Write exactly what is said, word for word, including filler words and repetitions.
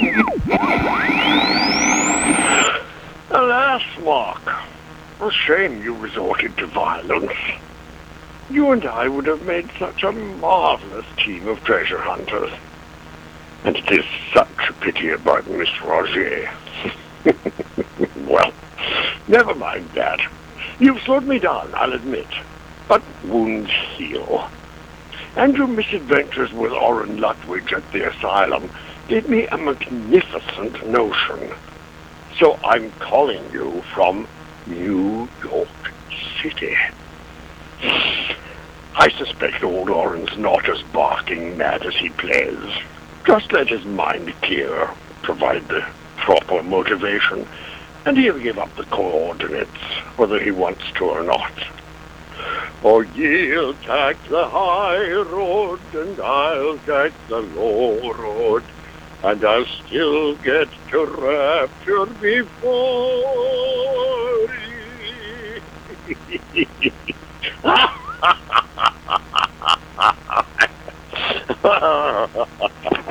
Alas, Mark, a shame you resorted to violence. You and I would have made such a marvelous team of treasure hunters. And it is such a pity about Miss Roger. Well, never mind that. You've slowed me down, I'll admit. But wounds heal. And your misadventures with Orrin Lutwidge at the asylum gave me a magnificent notion. So I'm calling you from New York City. I suspect old Orrin's not as barking mad as he plays. Just let his mind clear, provide the proper motivation, and he'll give up the coordinates, whether he wants to or not. Or ye'll take the high road, and I'll take the low road, and I'll still get to rapture before ye.